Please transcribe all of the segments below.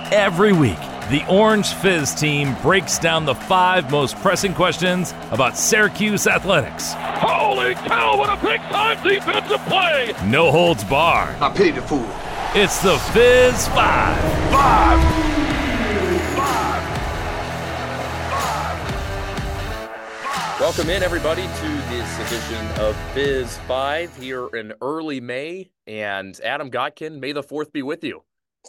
Every week, the Orange Fizz team breaks down the 5 most pressing questions about Syracuse athletics. Holy cow, what a big-time defensive play! No holds barred. I pity the fool. It's the Fizz 5. Welcome in, everybody, to this edition of Fizz 5 here in early May. And Adam Gotkin, may the 4th be with you.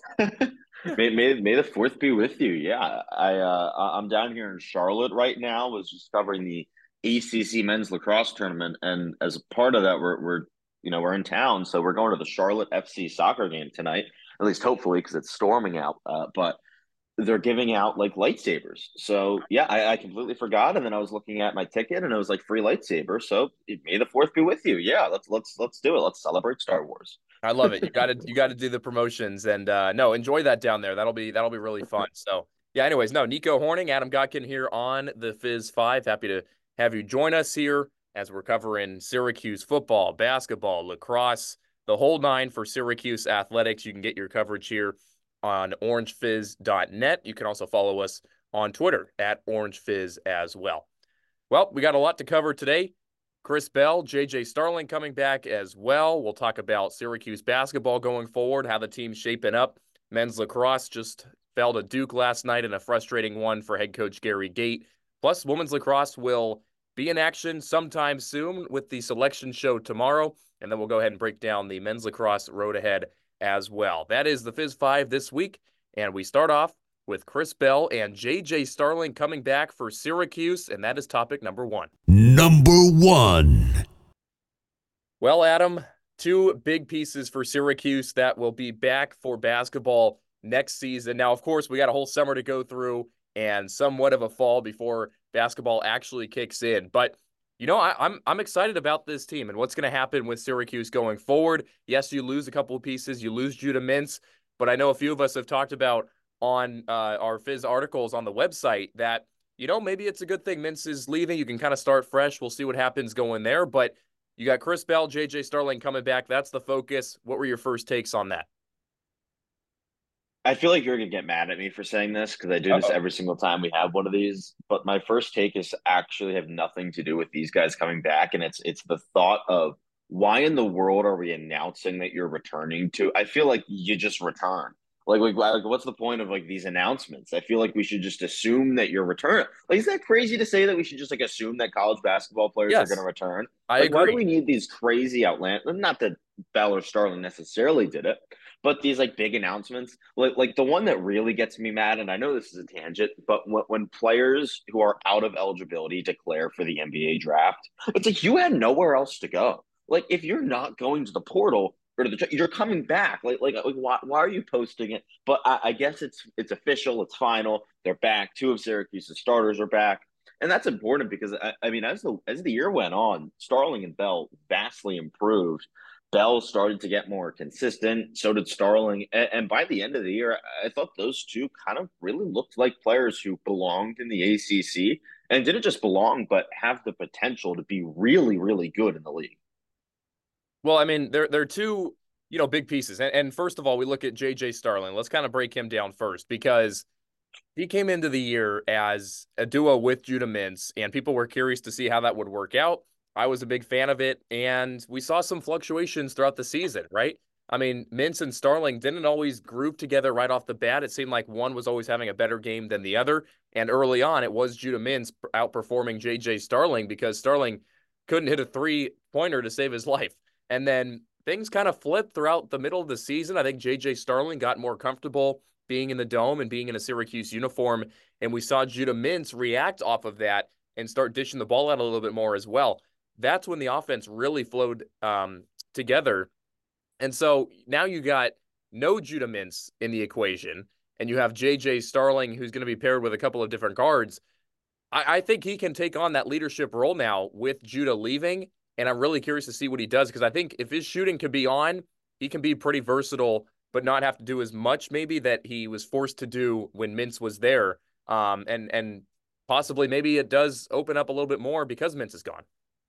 May the 4th be with you. Yeah, I'm down here in Charlotte right now. Was just covering the ACC men's lacrosse tournament, and as a part of that, we're in town, so we're going to the Charlotte FC soccer game tonight. At least hopefully, because it's storming out. But they're giving out like lightsabers. So yeah, I completely forgot, and then I was looking at my ticket, and it was like free lightsaber. So may the 4th be with you. Yeah, let's do it. Let's celebrate Star Wars. I love it. You got to do the promotions, and no, enjoy that down there. That'll be really fun. So yeah. Anyways, no, Nico Horning, Adam Gotkin here on the Fizz 5. Happy to have you join us here as we're covering Syracuse football, basketball, lacrosse, the whole nine for Syracuse athletics. You can get your coverage here on orangefizz.net. You can also follow us on Twitter at orangefizz as well. Well, we got a lot to cover today. Chris Bell, JJ Starling coming back as well. We'll talk about Syracuse basketball going forward, how the team's shaping up. Men's lacrosse just fell to Duke last night in a frustrating one for head coach Gary Gait. Plus, women's lacrosse will be in action sometime soon with the selection show tomorrow. And then we'll go ahead and break down the men's lacrosse road ahead as well. That is the Fizz 5 this week. And we start off with Chris Bell and JJ Starling coming back for Syracuse, and that is topic number 1. Number 1. Well, Adam, 2 big pieces for Syracuse that will be back for basketball next season. Now, of course, we got a whole summer to go through and somewhat of a fall before basketball actually kicks in. But you know, I'm excited about this team and what's going to happen with Syracuse going forward. Yes, you lose a couple of pieces. You lose Judah Mintz, but I know a few of us have talked about on our Fizz articles on the website that, you know, maybe it's a good thing Mintz is leaving. You can kind of start fresh. We'll see what happens going there. But you got Chris Bell, JJ Starling coming back. That's the focus. What were your first takes on that? I feel like you're going to get mad at me for saying this because I do this every single time we have one of these. But my first take is actually have nothing to do with these guys coming back. And it's the thought of why in the world are we announcing that you're returning to? I feel like you just return. Like what's the point of like these announcements? I feel like we should just assume that you're returning. Like, is that crazy to say that we should just like assume that college basketball players are going to return? I agree. Why do we need these crazy not that Bell or Starling necessarily did it, but these like big announcements, like the one that really gets me mad, and I know this is a tangent, but when players who are out of eligibility declare for the NBA draft, it's like you had nowhere else to go. Like if you're not going to the portal or to the, you're coming back. Like why are you posting it? But I guess it's official, it's final. They're back. 2 of Syracuse's starters are back. And that's important because I mean, as the year went on, Starling and Bell vastly improved. Bell started to get more consistent. So did Starling. And by the end of the year, I thought those 2 kind of really looked like players who belonged in the ACC and didn't just belong, but have the potential to be really, really good in the league. Well, I mean, they're 2, you know, big pieces. And first of all, we look at JJ Starling. Let's kind of break him down first because he came into the year as a duo with Judah Mintz, and people were curious to see how that would work out. I was a big fan of it, and we saw some fluctuations throughout the season, right? I mean, Mintz and Starling didn't always groove together right off the bat. It seemed like one was always having a better game than the other, and early on, it was Judah Mintz outperforming JJ Starling because Starling couldn't hit a 3-pointer to save his life. And then things kind of flipped throughout the middle of the season. I think JJ Starling got more comfortable being in the dome and being in a Syracuse uniform, and we saw Judah Mintz react off of that and start dishing the ball out a little bit more as well. That's when the offense really flowed together. And so now you got no Judah Mintz in the equation, and you have JJ Starling, who's going to be paired with a couple of different guards. I think he can take on that leadership role now with Judah leaving, and I'm really curious to see what he does because I think if his shooting can be on, he can be pretty versatile, but not have to do as much maybe that he was forced to do when Mintz was there. And possibly maybe it does open up a little bit more because Mintz is gone.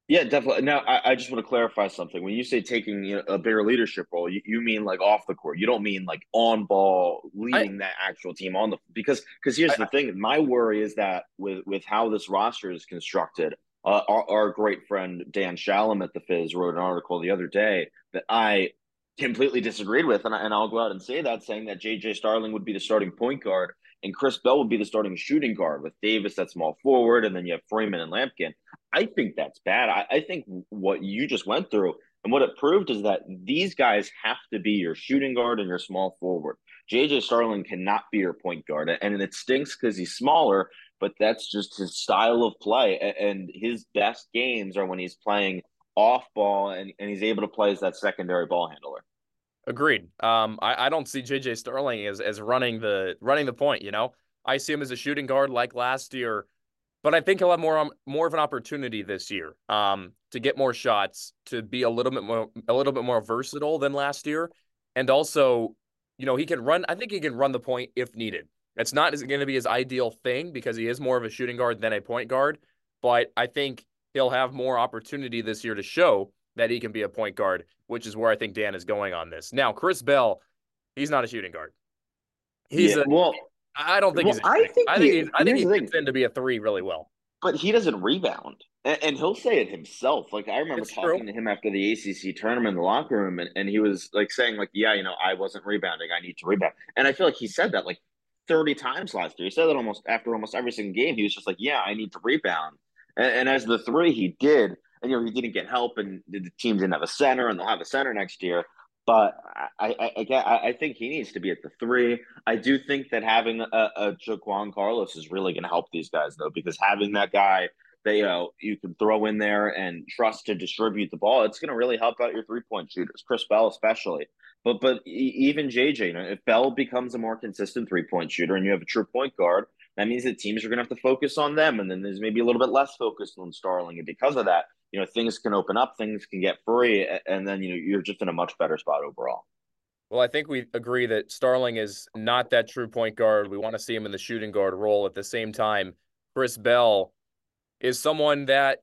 Yeah, definitely. Now, I just want to clarify something. When you say taking a bigger leadership role, you mean like off the court. You don't mean like on ball I, leading that actual team on the because here's the thing. My worry is that with how this roster is constructed, our great friend Dan Shalom at the Fizz wrote an article the other day that I completely disagreed with, and I'll go out and say that, saying that J.J. Starling would be the starting point guard and Chris Bell would be the starting shooting guard with Davis at small forward, and then you have Freeman and Lampkin. I think that's bad. I think what you just went through and what it proved is that these guys have to be your shooting guard and your small forward. JJ Starling cannot be your point guard, and it stinks because he's smaller, but that's just his style of play. And his best games are when he's playing off ball and he's able to play as that secondary ball handler. Agreed. I don't see JJ Starling as running the point, you know. I see him as a shooting guard like last year, but I think he'll have more of an opportunity this year. To get more shots, to be a little bit more versatile than last year. And also, you know, he can run, I think he can run the point if needed. It's not going to be his ideal thing because he is more of a shooting guard than a point guard, but I think he'll have more opportunity this year to show that he can be a point guard, which is where I think Dan is going on this. Now, Chris Bell, he's not a shooting guard. He's Yeah, a well, I don't think well, he's a I think I think here's he the thing. fits in to be a three really well. But he doesn't rebound. And he'll say it himself. Like I remember It's true. talking to him after the ACC tournament in the locker room, and he was like saying, like, yeah, I wasn't rebounding. I need to rebound. And I feel like he said that like 30 times last year. He said that almost every single game. He was just like, yeah, I need to rebound. And as the three, he did. And he didn't get help, and the team didn't have a center, and they'll have a center next year. But I think he needs to be at the three. I do think that having a Jaquan Carlos is really going to help these guys, though, because having that guy that you can throw in there and trust to distribute the ball, it's going to really help out your 3-point shooters, Chris Bell especially. But even JJ, if Bell becomes a more consistent 3-point shooter and you have a true point guard, that means that teams are going to have to focus on them, and then there's maybe a little bit less focus on Starling, and because of that, things can open up, things can get free, and then you're just in a much better spot overall. Well, I think we agree that Starling is not that true point guard. We want to see him in the shooting guard role. At the same time, Chris Bell is someone that,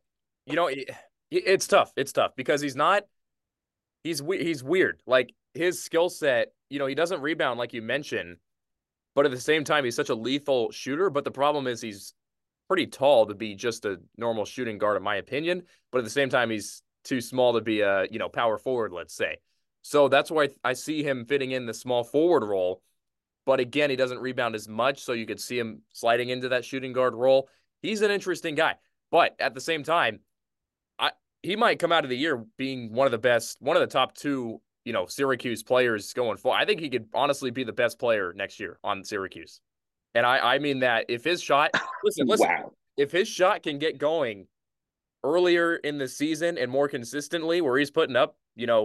it's tough. It's tough because he's weird. Like his skill set, he doesn't rebound like you mentioned, but at the same time, he's such a lethal shooter. But the problem is he's pretty tall to be just a normal shooting guard, in my opinion. But at the same time, he's too small to be a, power forward, let's say. So that's why I see him fitting in the small forward role. But again, he doesn't rebound as much, so you could see him sliding into that shooting guard role. He's an interesting guy. But at the same time, he might come out of the year being one of the top two, Syracuse players going forward. I think he could honestly be the best player next year on Syracuse. And I mean that if his shot, listen, Wow. if his shot can get going earlier in the season and more consistently, where he's putting up,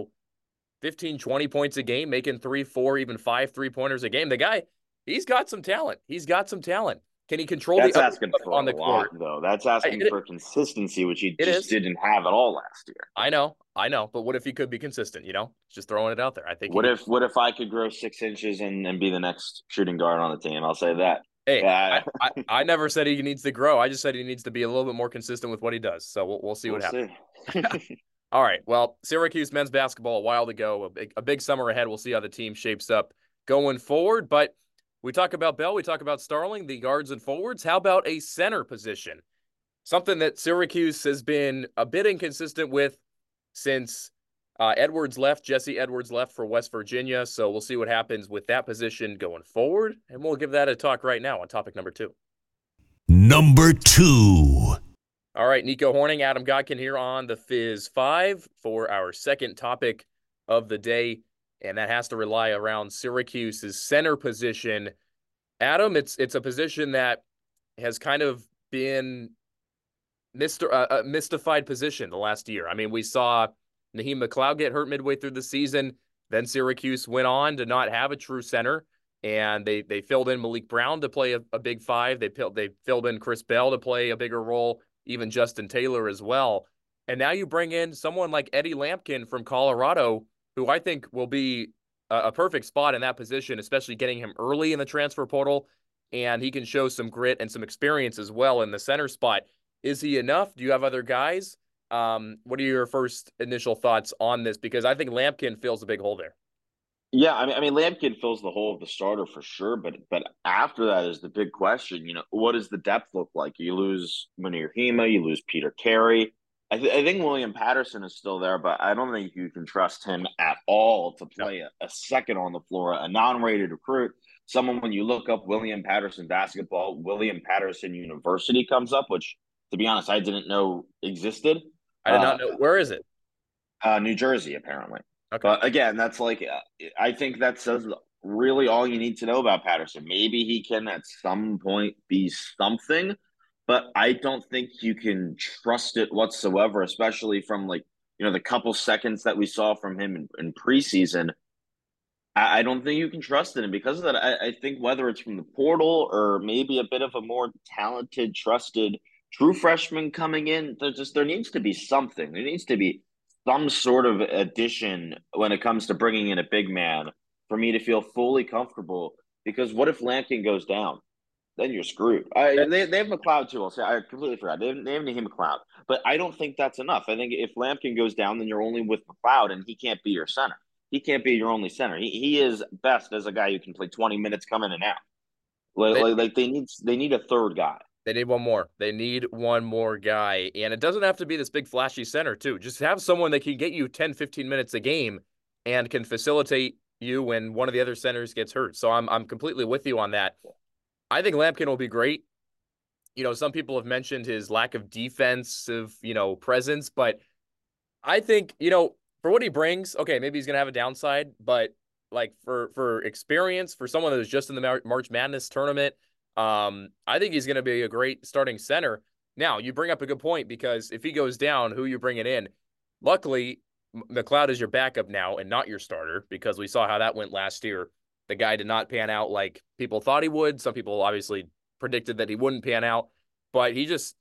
15, 20 points a game, making 3, 4, even 5 3-pointers a game, the guy, he's got some talent. He's got some talent. Can he control That's the asking for on the a lot, court? though. That's asking for consistency, which he just didn't have at all last year. I know. But what if he could be consistent? Just throwing it out there. I think. What if I could grow 6 inches and be the next shooting guard on the team? I'll say that. Hey, I never said he needs to grow. I just said he needs to be a little bit more consistent with what he does. So we'll see what happens. All right. Well, Syracuse men's basketball a while to go. A big summer ahead. We'll see how the team shapes up going forward. But we talk about Bell. We talk about Starling, the guards and forwards. How about a center position? Something that Syracuse has been a bit inconsistent with since Jesse Edwards left for West Virginia. So we'll see what happens with that position going forward. And we'll give that a talk right now on topic number 2. Number 2. All right, Nico Horning, Adam Godkin here on the Fizz 5 for our second topic of the day, and that has to rely around Syracuse's center position. Adam, it's a position that has kind of been a mystified position the last year. I mean, we saw Naheem McLeod get hurt midway through the season. Then Syracuse went on to not have a true center, and they filled in Malik Brown to play a big 5. They filled in Chris Bell to play a bigger role, even Justin Taylor as well. And now you bring in someone like Eddie Lampkin from Colorado, who I think will be a perfect spot in that position, especially getting him early in the transfer portal. And he can show some grit and some experience as well in the center spot. Is he enough? Do you have other guys? What are your first initial thoughts on this? Because I think Lampkin fills a big hole there. Yeah, I mean, Lampkin fills the hole of the starter for sure, but after that is the big question. What does the depth look like? You lose Munir Hema, you lose Peter Carey. I think William Patterson is still there, but I don't think you can trust him at all to No. play a second on the floor, a non-rated recruit. Someone, when you look up William Patterson basketball, William Patterson University comes up, which, to be honest, I didn't know existed. I did not know. Where is it? New Jersey, apparently. Okay. But again, that's like, I think that says really all you need to know about Patterson. Maybe he can at some point be something, but I don't think you can trust it whatsoever, especially from the couple seconds that we saw from him in preseason. I don't think you can trust it. And because of that, I think whether it's from the portal or maybe a bit of a more talented, trusted true freshman coming in, there needs to be something. There needs to be some sort of addition when it comes to bringing in a big man for me to feel fully comfortable. Because what if Lampkin goes down? Then you're screwed. They have McLeod too. I'll say I completely forgot. They have Naheem McLeod, but I don't think that's enough. I think if Lampkin goes down, then you're only with McLeod, and he can't be your center. He can't be your only center. He is best as a guy who can play 20 minutes, come in and out. They need a third guy. They need one more. They need one more guy. And it doesn't have to be this big flashy center, too. Just have someone that can get you 10, 15 minutes a game and can facilitate you when one of the other centers gets hurt. So I'm completely with you on that. I think Lampkin will be great. Some people have mentioned his lack of defensive, presence, but I think, for what he brings, okay, maybe he's going to have a downside, but like for experience, for someone that was just in the March Madness tournament, I think he's going to be a great starting center. Now, you bring up a good point, because if he goes down, who you bringing in? Luckily, McLeod is your backup now and not your starter, because we saw how that went last year. The guy did not pan out like people thought he would. Some people obviously predicted that he wouldn't pan out, but he's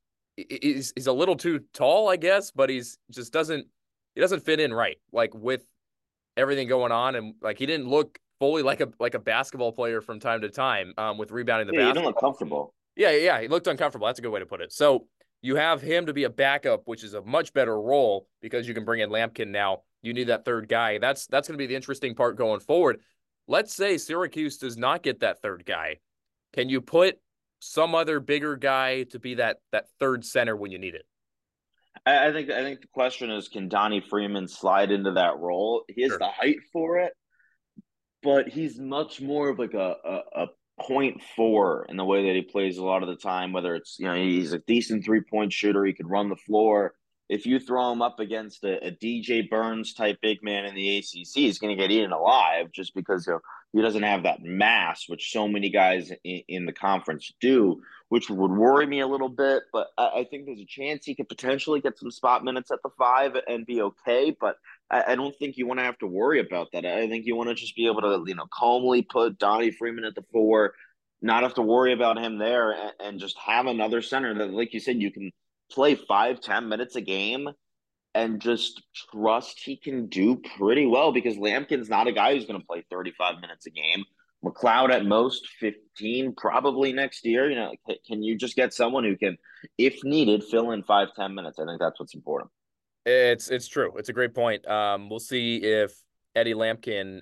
a little too tall, I guess, but he doesn't fit in right, like with everything going on, and like he didn't look fully like a basketball player from time to time with rebounding the basketball. You don't look comfortable. Yeah, he looked uncomfortable. That's a good way to put it. So you have him to be a backup, which is a much better role because you can bring in Lampkin now. You need that third guy. That's going to be the interesting part going forward. Let's say Syracuse does not get that third guy. Can you put some other bigger guy to be that third center when you need it? I think the question is, can Donnie Freeman slide into that role? He has the height for it, but he's much more of like a 0.4 in the way that he plays a lot of the time, whether it's, he's a decent 3-point shooter. He could run the floor. If you throw him up against a DJ Burns type big man in the ACC, he's going to get eaten alive just because he doesn't have that mass, which so many guys in the conference do, which would worry me a little bit. But I think there's a chance he could potentially get some spot minutes at the 5 and be okay. But I don't think you want to have to worry about that. I think you want to just be able to, calmly put Donnie Freeman at the 4, not have to worry about him there, and just have another center that, like you said, you can play 5-10 minutes a game and just trust he can do pretty well, because Lampkin's not a guy who's going to play 35 minutes a game. McLeod at most 15 probably next year. Can you just get someone who can, if needed, fill in 5-10 minutes? I think that's what's important. It's true. It's a great point. We'll see if Eddie Lampkin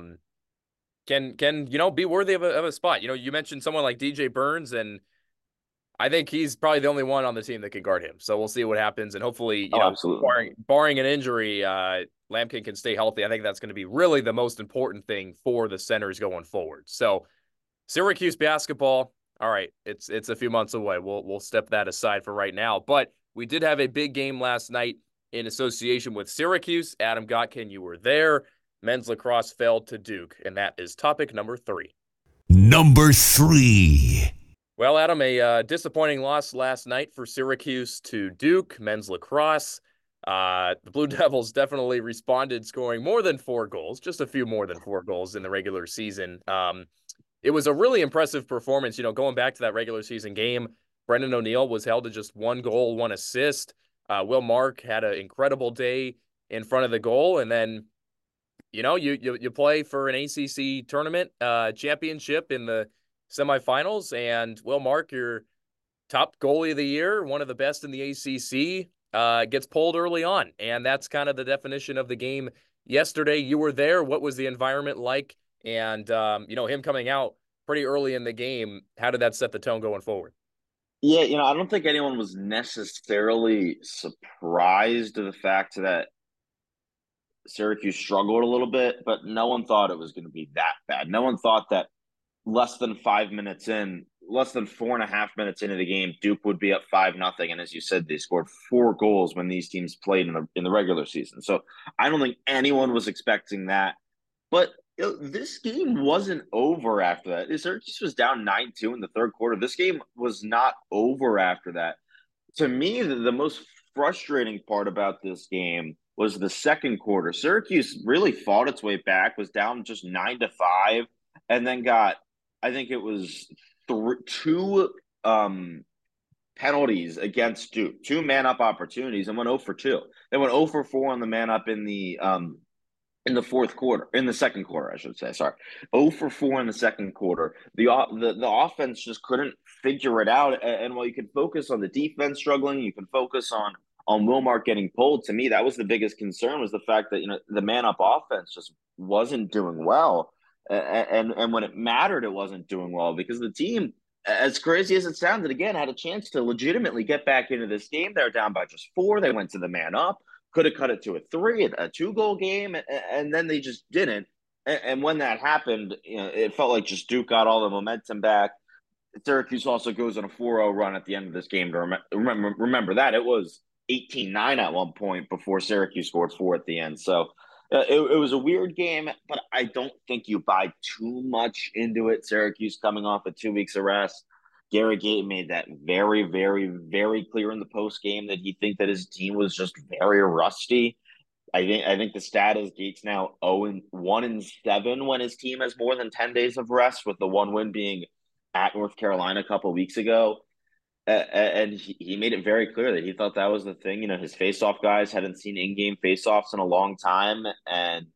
can be worthy of a spot. You mentioned someone like DJ Burns, and I think he's probably the only one on the team that can guard him. So we'll see what happens, and hopefully, barring an injury, Lampkin can stay healthy. I think that's going to be really the most important thing for the centers going forward. So Syracuse basketball, all right, it's a few months away. We'll step that aside for right now. But we did have a big game last night in association with Syracuse. Adam Gotkin, you were there. Men's lacrosse fell to Duke, and that is topic number 3. Number 3. Well, Adam, a disappointing loss last night for Syracuse to Duke men's lacrosse. The Blue Devils definitely responded, scoring more than 4 goals, just a few more than 4 goals in the regular season. It was a really impressive performance. Going back to that regular season game, Brendan O'Neill was held to just 1 goal, 1 assist. Will Mark had an incredible day in front of the goal, and then you play for an ACC tournament championship in the semifinals, and Will Mark, your top goalie of the year, one of the best in the ACC. gets pulled early on. And that's kind of the definition of the game yesterday. You were there. What was the environment like? And, him coming out pretty early in the game, how did that set the tone going forward? Yeah, I don't think anyone was necessarily surprised of the fact that Syracuse struggled a little bit, but no one thought it was going to be that bad. No one thought that less than 5 minutes in, less than 4.5 minutes into the game, Duke would be up 5-0. And as you said, they scored 4 goals when these teams played in the regular season. So I don't think anyone was expecting that. But this game wasn't over after that. Syracuse was down 9-2 in the third quarter. This game was not over after that. To me, the most frustrating part about this game was the second quarter. Syracuse really fought its way back, was down just 9-5, and then got, I think it was two penalties against Duke, 2 man-up opportunities, and went 0 for 2. They went 0 for 4 on the man-up in the fourth quarter, in the second quarter, I should say. Sorry, 0 for 4 in the second quarter. The offense just couldn't figure it out. And while you can focus on the defense struggling, you can focus on Wilmark getting pulled. To me, that was the biggest concern, was the fact that the man up offense just wasn't doing well, and when it mattered, it wasn't doing well, because the team, as crazy as it sounded, again, had a chance to legitimately get back into this game. They were down by just 4. They went to the man up. Could have cut it to a 2-goal game, and then they just didn't. And when that happened, it felt like just Duke got all the momentum back. Syracuse also goes on a 4-0 run at the end of this game. To remember that it was 18-9 at one point before Syracuse scored 4 at the end. So it was a weird game, but I don't think you buy too much into it. Syracuse coming off of 2 weeks of rest. Gary Gait made that very, very, very clear in the post game that he think that his team was just very rusty. I think the stat is Gates now 1-7 when his team has more than 10 days of rest, with the one win being at North Carolina a couple of weeks ago. And he made it very clear that he thought that was the thing. His face-off guys hadn't seen in-game face-offs in a long time, and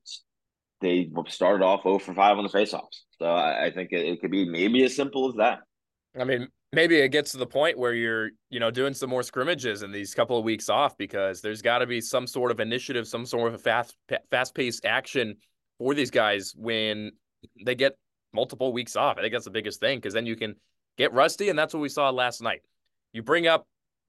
they started off 0 for 5 on the face-offs. So I think it could be maybe as simple as that. I mean, maybe it gets to the point where you're, doing some more scrimmages in these couple of weeks off, because there's got to be some sort of initiative, some sort of fast-paced action for these guys when they get multiple weeks off. I think that's the biggest thing, because then you can get rusty, and that's what we saw last night. You bring up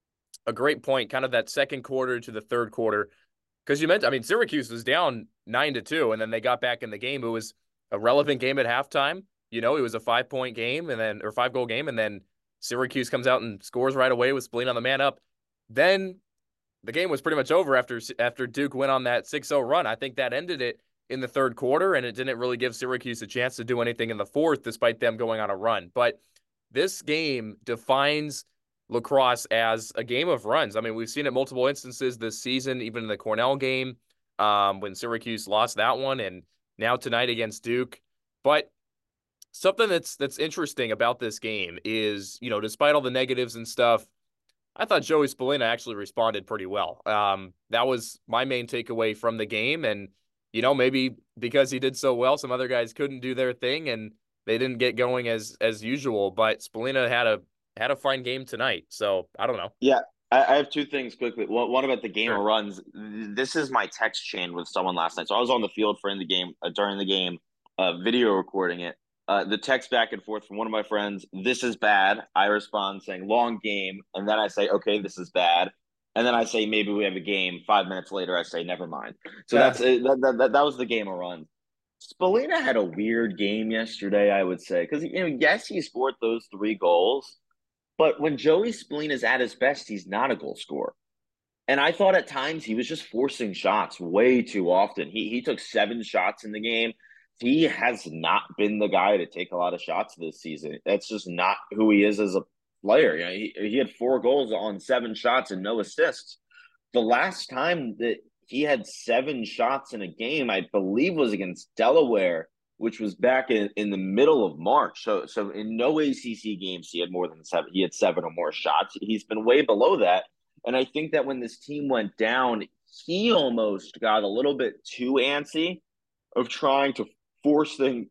a great point, kind of that second quarter to the third quarter, because you mentioned, Syracuse was down 9-2, and then they got back in the game. It was a relevant game at halftime. It was a 5-point game, or 5-goal game, and then Syracuse comes out and scores right away with Spallina on the man up. Then the game was pretty much over after Duke went on that 6-0 run. I think that ended it in the third quarter, and it didn't really give Syracuse a chance to do anything in the fourth, despite them going on a run. But this game defines lacrosse as a game of runs. We've seen it multiple instances this season, even in the Cornell game, when Syracuse lost that one, and now tonight against Duke. But something that's interesting about this game is, despite all the negatives and stuff, I thought Joey Spallina actually responded pretty well. That was my main takeaway from the game. And, maybe because he did so well, some other guys couldn't do their thing and they didn't get going as usual. But Spallina had a fine game tonight. So I don't know. Yeah. I have 2 things quickly. One about the game of runs. This is my text chain with someone last night. So I was on the field during the game, video recording it. The text back and forth from one of my friends, "This is bad." I respond saying, "Long game." And then I say, "Okay, this is bad." And then I say, "Maybe we have a game." 5 minutes later, I say, "Never mind." So that's it. That was the game of runs. Spallina had a weird game yesterday, I would say, because yes, he scored those 3 goals, but when Joey Spallina is at his best, he's not a goal scorer. And I thought at times he was just forcing shots way too often. He took 7 shots in the game. He has not been the guy to take a lot of shots this season. That's just not who he is as a player. He had 4 goals on 7 shots and no assists. The last time that he had 7 shots in a game, I believe, was against Delaware, which was back in the middle of March. So in no ACC games he had more than 7. He had 7 or more shots. He's been way below that. And I think that when this team went down, he almost got a little bit too antsy of trying to force things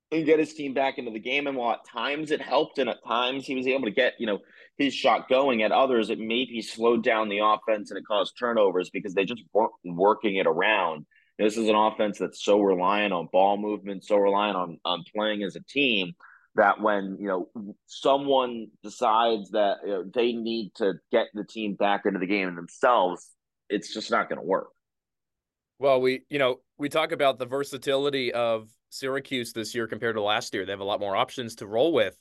and get his team back into the game. And while at times it helped, and at times he was able to get, his shot going, at others it maybe slowed down the offense and it caused turnovers because they just weren't working it around. This is an offense that's so reliant on ball movement, so reliant on playing as a team that when, someone decides that they need to get the team back into the game themselves, it's just not going to work. Well, we talk about the versatility of Syracuse this year compared to last year. They have a lot more options to roll with.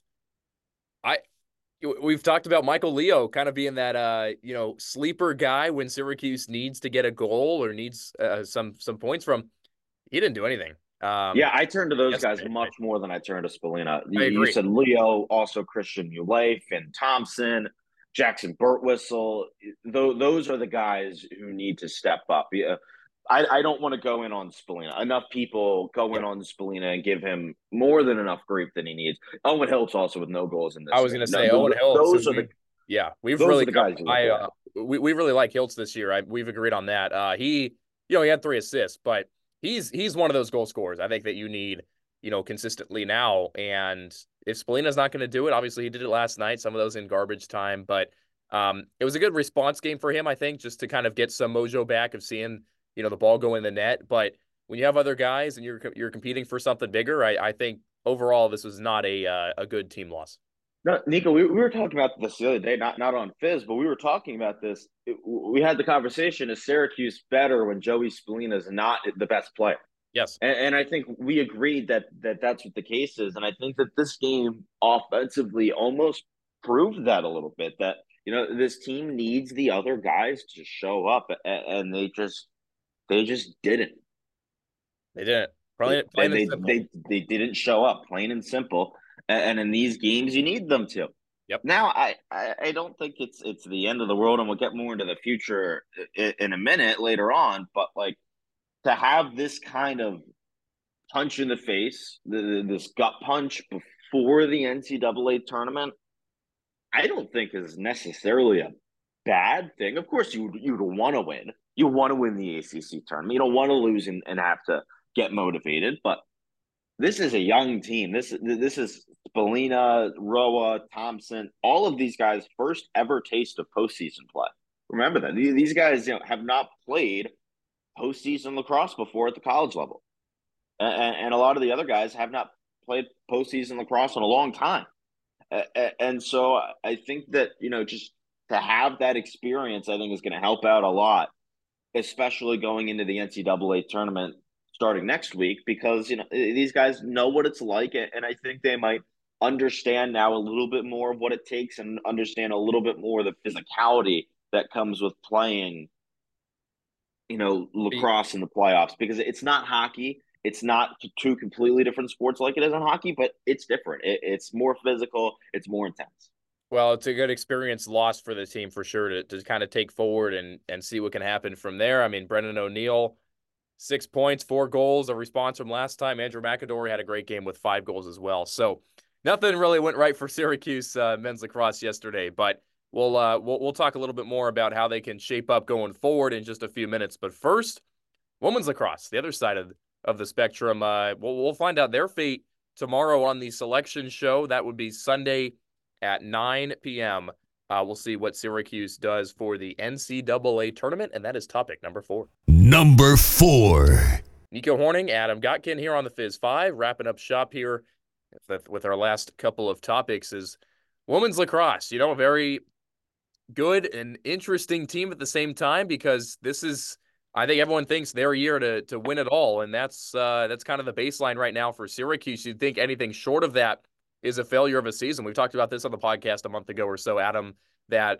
We've talked about Michael Leo kind of being that sleeper guy when Syracuse needs to get a goal or needs some points from. He didn't do anything. I turned to those guys much more than I turned to Spallina. You said Leo, also Christian Ulay, Finn Thompson, Jackson Birtwistle. Those are the guys who need to step up. I don't want to go in on Spallina. Enough people go in on Spallina and give him more than enough grief than he needs. Owen Hiltz also with no goals in this. I was going to say Owen Hiltz. Those are the guys. We really like Hiltz this year. We've agreed on that. He had 3 assists, but he's one of those goal scorers I think that you need, consistently now. And if Spallina's not going to do it, obviously he did it last night, some of those in garbage time, but it was a good response game for him, I think, just to kind of get some mojo back of seeing, the ball go in the net. But when you have other guys and you're competing for something bigger, I think overall this was not a good team loss. No, Nico, we were talking about this the other day, not on Fizz, but we were talking about this. We had the conversation, is Syracuse better when Joey Spallina is not the best player? Yes. And I think we agreed that that's what the case is. And I think that this game offensively almost proved that a little bit, that, this team needs the other guys to show up, and they just didn't. They didn't. They didn't show up, plain and simple. And in these games, you need them to. Yep. Now, I don't think it's the end of the world, and we'll get more into the future in a minute later on. But to have this kind of punch in the face, this gut punch before the NCAA tournament, I don't think is necessarily a bad thing. Of course, you'd want to win. You want to win the ACC tournament. You don't want to lose and have to get motivated. But this is a young team. This is Spallina, Roa, Thompson, all of these guys' first ever taste of postseason play. Remember that. These guys have not played postseason lacrosse before at the college level. And a lot of the other guys have not played postseason lacrosse in a long time. And so I think that, just to have that experience, I think is going to help out a lot, especially going into the NCAA tournament starting next week, because, these guys know what it's like. And I think they might understand now a little bit more of what it takes and understand a little bit more of the physicality that comes with playing, lacrosse in the playoffs, because it's not hockey. It's not 2 completely different sports like it is in hockey, but it's different. It's more physical. It's more intense. Well, it's a good experience lost for the team for sure to kind of take forward and see what can happen from there. I mean, Brendan O'Neill, 6 points, 4 goals, a response from last time. Andrew McAdory had a great game with 5 goals as well. So nothing really went right for Syracuse men's lacrosse yesterday, but we'll talk a little bit more about how they can shape up going forward in just a few minutes. But first, women's lacrosse, the other side of the spectrum. We'll find out their fate tomorrow on the selection show. That would be Sunday at 9 p.m. We'll see what Syracuse does for the NCAA tournament, and that is topic number 4. Number 4. Nico Horning, Adam Gotkin here on the Fizz 5, wrapping up shop here with our last couple of topics is women's lacrosse. A very good and interesting team at the same time, because this is, I think everyone thinks their year to win it all, and that's kind of the baseline right now for Syracuse. You'd think anything short of that is a failure of a season. We've talked about this on the podcast a month ago or so, Adam, that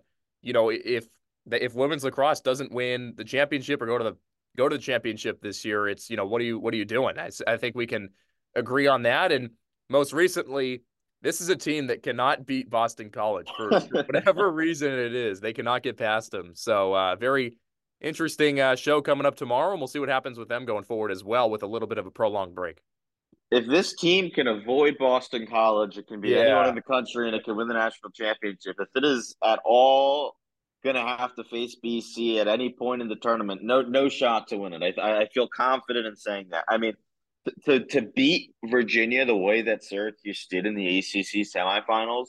if women's lacrosse doesn't win the championship or go to the championship this year, it's what are you doing? I think we can agree on that. And most recently, this is a team that cannot beat Boston College for whatever reason it is. They cannot get past them. So very interesting show coming up tomorrow, and we'll see what happens with them going forward as well, with a little bit of a prolonged break. If this team can avoid Boston College, it can be anyone in the country, and it can win the national championship. If it is at all going to have to face BC at any point in the tournament, no shot to win it. I feel confident in saying that. I mean, To beat Virginia the way that Syracuse did in the ACC semifinals,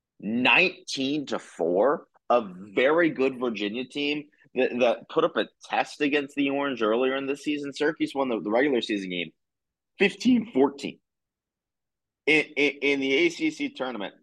19-4, a very good Virginia team that put up a test against the Orange earlier in the season. Syracuse won the regular season game 15-14. In the ACC tournament,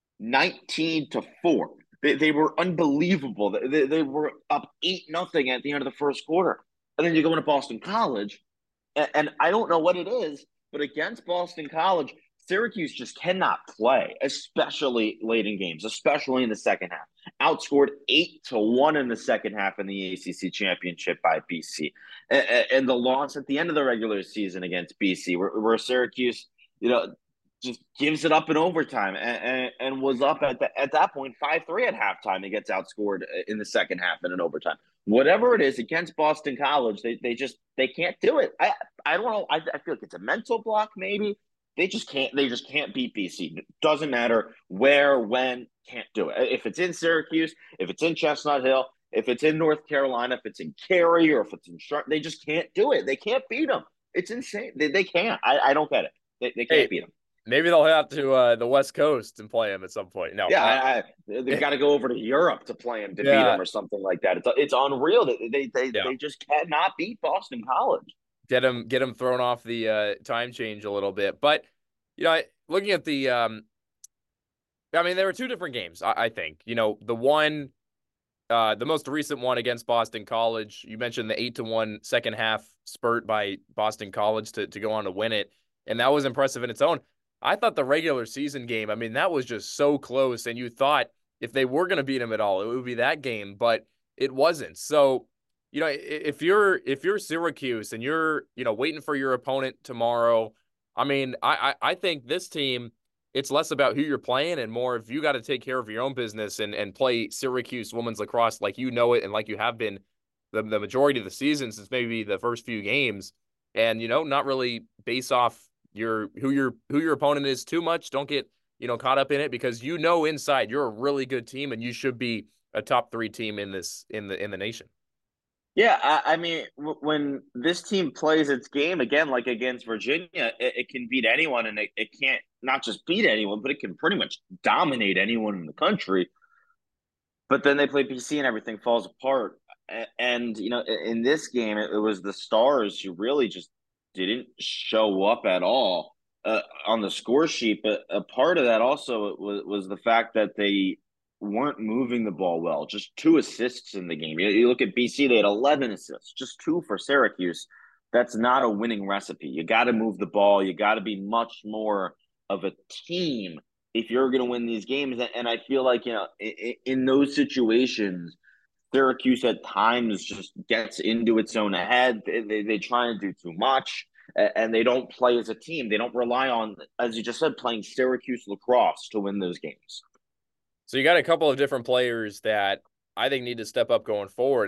19-4. They were unbelievable. They were up 8-0 at the end of the first quarter. And then you go into Boston College, and I don't know what it is, but against Boston College, Syracuse just cannot play, especially late in games, especially in the second half. Outscored 8-1 in the second half in the ACC championship by BC, and the loss at the end of the regular season against BC, where Syracuse, just gives it up in overtime and was up at that point 5-3 at halftime. It gets outscored in the second half and in overtime. Whatever it is against Boston College, they can't do it. I don't know. I feel like it's a mental block maybe. They just can't beat BC. It doesn't matter where, when, can't do it. If it's in Syracuse, if it's in Chestnut Hill, if it's in North Carolina, if it's in Cary, or if it's in Charlotte, they just can't do it. They can't beat them. It's insane. They can't. I don't get it. They can't beat them. Maybe they'll have to the West Coast and play him at some point. No, yeah, they got to go over to Europe to play him to beat him or something like that. It's unreal that they just cannot beat Boston College. Get him thrown off the time change a little bit. But looking at the, there were two different games. I think the one, the most recent one against Boston College. You mentioned the 8-1 second half spurt by Boston College to go on to win it, and that was impressive in its own. I thought the regular season game, that was just so close, and you thought if they were going to beat him at all, it would be that game, but it wasn't. So, if you're Syracuse and you're, waiting for your opponent tomorrow, I think this team, it's less about who you're playing and more if you got to take care of your own business and play Syracuse women's lacrosse like you know it and like you have been the majority of the season since maybe the first few games, and not really base off who your opponent is too much. Don't get caught up in it, because inside you're a really good team and you should be a top 3 team in the nation. Yeah, when this team plays its game again, like against Virginia, it can beat anyone, and it can't not just beat anyone, but it can pretty much dominate anyone in the country. But then they play BC and everything falls apart. And in this game, it was the Stars who really just didn't show up at all on the score sheet. But a part of that also was the fact that they weren't moving the ball well. Just 2 assists in the game. You look at BC, they had 11 assists, just 2 for Syracuse. That's not a winning recipe. You got to move the ball. You got to be much more of a team if you're going to win these games. And I feel like, in those situations, Syracuse at times just gets into its own head. They try and do too much, and they don't play as a team. They don't rely on, as you just said, playing Syracuse lacrosse to win those games. So you got a couple of different players that I think need to step up going forward.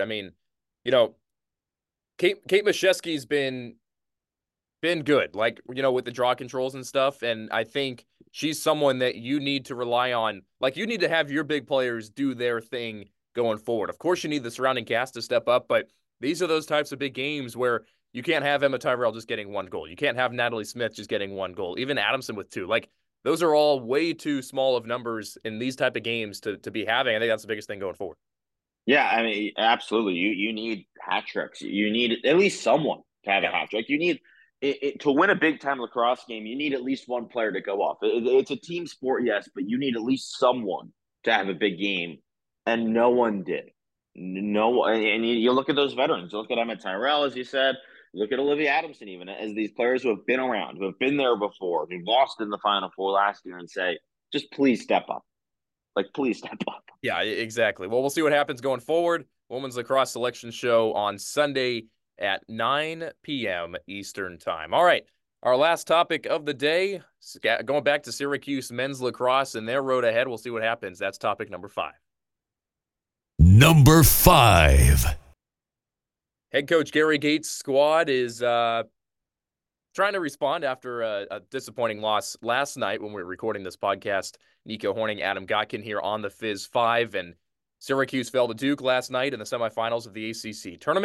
Kate Mashesky's been good, with the draw controls and stuff, and I think she's someone that you need to rely on. You need to have your big players do their thing going forward. Of course, you need the surrounding cast to step up, but these are those types of big games where you can't have Emma Tyrell just getting 1 goal. You can't have Natalie Smith just getting 1 goal. Even Adamson with 2. Those are all way too small of numbers in these type of games to be having. I think that's the biggest thing going forward. Yeah, absolutely. You need hat tricks. You need at least someone to have a hat trick. You need to win a big-time lacrosse game, you need at least one player to go off. It's a team sport, yes, but you need at least someone to have a big game, and no one did. No one. And you look at those veterans. You look at Emma Tyrell, as you said. Look at Olivia Adamson, even, as these players who have been around, who have been there before, who lost in the Final Four last year, and say, just please step up. Please step up. Yeah, exactly. Well, we'll see what happens going forward. Women's Lacrosse Selection Show on Sunday at 9 p.m. Eastern Time. All right, our last topic of the day, going back to Syracuse men's lacrosse and their road ahead. We'll see what happens. That's topic number 5. Number 5. Head coach Gary Gates' squad is trying to respond after a disappointing loss last night when we were recording this podcast. Nico Horning, Adam Gotkin here on the Fizz 5, and Syracuse fell to Duke last night in the semifinals of the ACC tournament.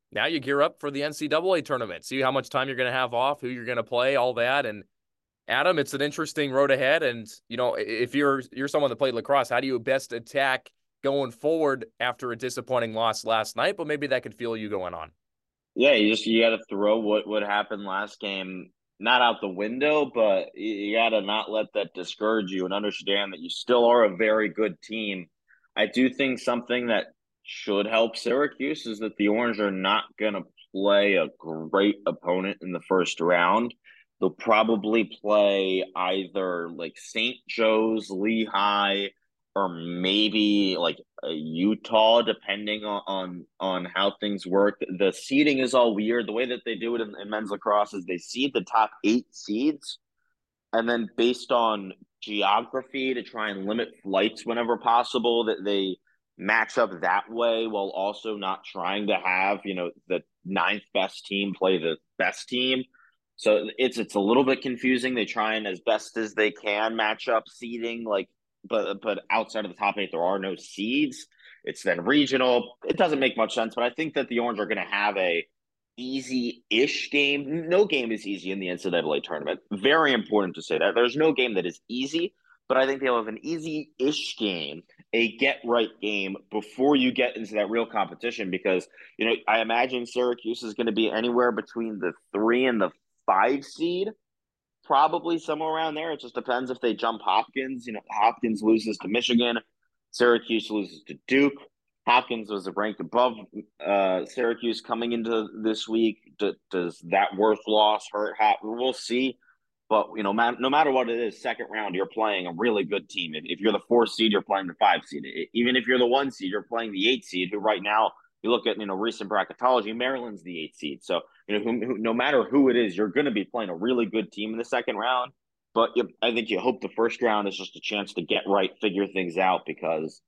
now you gear up for the NCAA tournament. See how much time you're going to have off, who you're going to play, all that. And Adam, it's an interesting road ahead. And, if you're someone that played lacrosse, how do you best attack going forward after a disappointing loss last night? But maybe that could fuel you going on. Yeah, you got to throw what happened last game not out the window, but you got to not let that discourage you and understand that you still are a very good team. I do think something that should help Syracuse is that the Orange are not going to play a great opponent in the first round. They'll probably play either like St. Joe's, Lehigh, or maybe like Utah, depending on how things work. The seeding is all weird. The way that they do it in men's lacrosse is they seed the top 8 seeds, and then based on geography to try and limit flights whenever possible, that they match up that way while also not trying to have the 9th best team play the best team. So it's a little bit confusing. They try and as best as they can match up seeding, but outside of the top 8 there are no seeds. It's then regional. It doesn't make much sense, but I think that the Orange are going to have a easy-ish game. No game is easy in the NCAA tournament. Very important to say that. There's no game that is easy, but I think they'll have an easy-ish game, a get-right game before you get into that real competition because, I imagine Syracuse is going to be anywhere between the 3 and the 5 seed, probably somewhere around there. It just depends if they jump Hopkins. Hopkins loses to Michigan. Syracuse loses to Duke. Hopkins was ranked above Syracuse coming into this week. Does that worth loss hurt? We'll see. But, no matter what it is, second round, you're playing a really good team. If you're the 4 seed, you're playing the 5 seed. Even if you're the 1 seed, you're playing the 8 seed, who right now, you look at, recent bracketology, Maryland's the 8 seed. So, no matter who it is, you're going to be playing a really good team in the second round. But I think you hope the first round is just a chance to get right, figure things out because,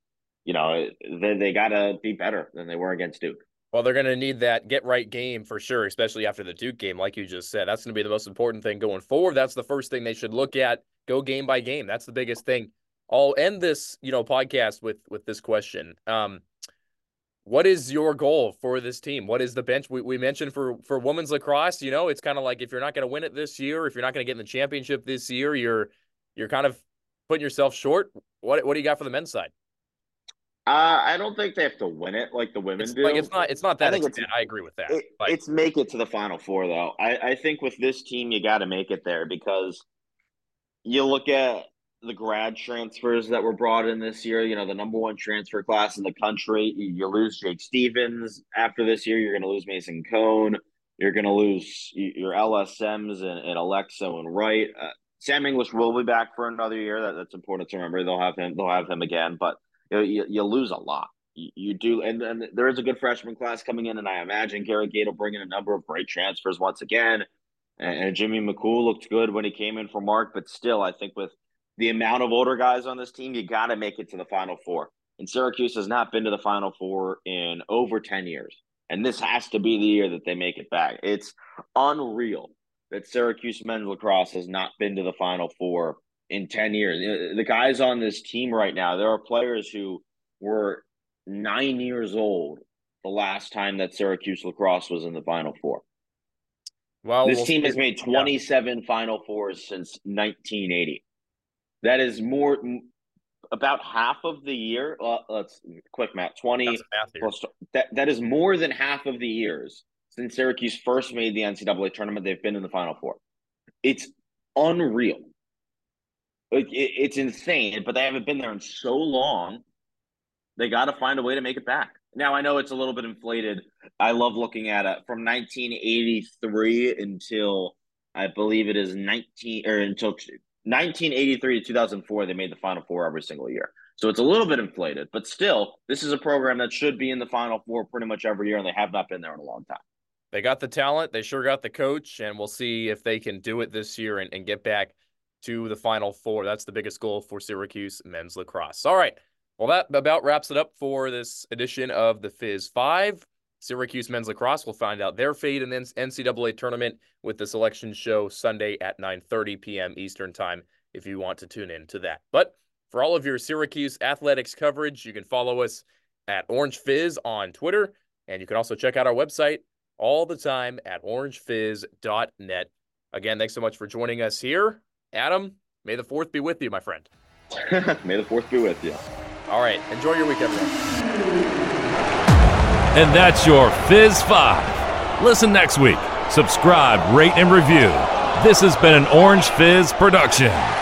they got to be better than they were against Duke. Well, they're going to need that get-right game for sure, especially after the Duke game, like you just said. That's going to be the most important thing going forward. That's the first thing they should look at. Go game by game. That's the biggest thing. I'll end this, podcast with this question. What is your goal for this team? What is the bench? We mentioned for women's lacrosse, it's kind of like if you're not going to win it this year, if you're not going to get in the championship this year, you're kind of putting yourself short. What do you got for the men's side? I don't think they have to win it like the women do. Like it's not that extent. I agree with that. It's make it to the Final Four though. I think with this team you got to make it there because you look at the grad transfers that were brought in this year. The number 1 transfer class in the country. You lose Jake Stevens after this year. You're going to lose Mason Cone. You're going to lose your LSMs and Alexo and Wright. Sam English will be back for another year. That's important to remember. They'll have him again, but. You lose a lot. You do, and there is a good freshman class coming in, and I imagine Gary Gate will bring in a number of great transfers once again. And Jimmy McCool looked good when he came in for Mark, but still, I think with the amount of older guys on this team, you got to make it to the Final Four. And Syracuse has not been to the Final Four in over 10 years, and this has to be the year that they make it back. It's unreal that Syracuse men's lacrosse has not been to the Final Four in 10 years. The guys on this team right now, there are players who were 9 years old the last time that Syracuse lacrosse was in the Final Four. Well, this team has made 27 Final Fours since 1980. That is about half of the year. Let's quick math. 20 plus, that is more than half of the years since Syracuse first made the NCAA tournament. They've been in the Final Four. It's unreal. It's insane, but they haven't been there in so long. They got to find a way to make it back. Now, I know it's a little bit inflated. I love looking at it from 1983 until I believe it is until 1983 to 2004. They made the Final Four every single year. So it's a little bit inflated, but still, this is a program that should be in the Final Four pretty much every year, and they have not been there in a long time. They got the talent. They sure got the coach, and we'll see if they can do it this year and get back to the Final Four. That's the biggest goal for Syracuse men's lacrosse. All right. Well, that about wraps it up for this edition of the Fizz 5. Syracuse men's lacrosse will find out their fate in the NCAA tournament with the selection show Sunday at 9:30 p.m. Eastern time if you want to tune in to that. But for all of your Syracuse athletics coverage, you can follow us at Orange Fizz on Twitter, and you can also check out our website, all the time at orangefizz.net. Again, thanks so much for joining us here. Adam, may the 4th be with you, my friend. May the 4th be with you. All right. Enjoy your week, everyone. And that's your Fizz 5. Listen next week. Subscribe, rate, and review. This has been an Orange Fizz production.